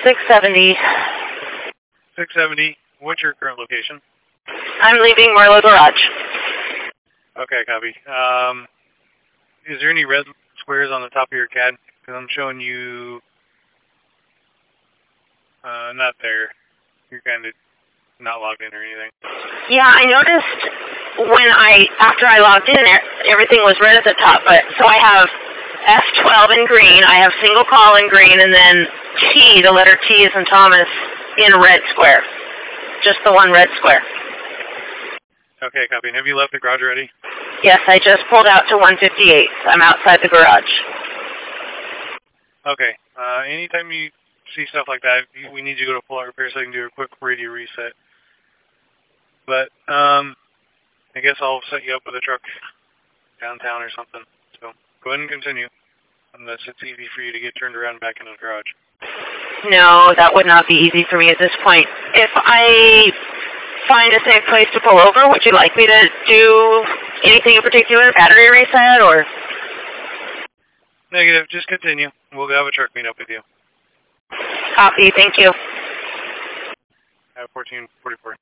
670. 670. What's your current location? I'm leaving Marlowe Garage. Okay, copy. Is there any red squares on the top of your CAD? Because I'm showing you... not there. You're kind of not logged in or anything. Yeah, I noticed after I logged in, everything was red at the top, but so I have F12 in green, I have single call in green, and then T, the letter T is in Thomas, in red square. Just the one red square. Okay, copy. And have you left the garage already? Yes, I just pulled out to 158. I'm outside the garage. Okay. Anytime you see stuff like that, we need you to go to full-out repair so I can do a quick radio reset. But, I guess I'll set you up with a truck downtown or something. So, go ahead and continue. Unless it's easy for you to get turned around back into the garage. No, that would not be easy for me at this point. If I find a safe place to pull over, would you like me to do anything in particular? Battery reset or? Negative. Just continue. We'll have a truck meet up with you. Copy. Thank you. 1444.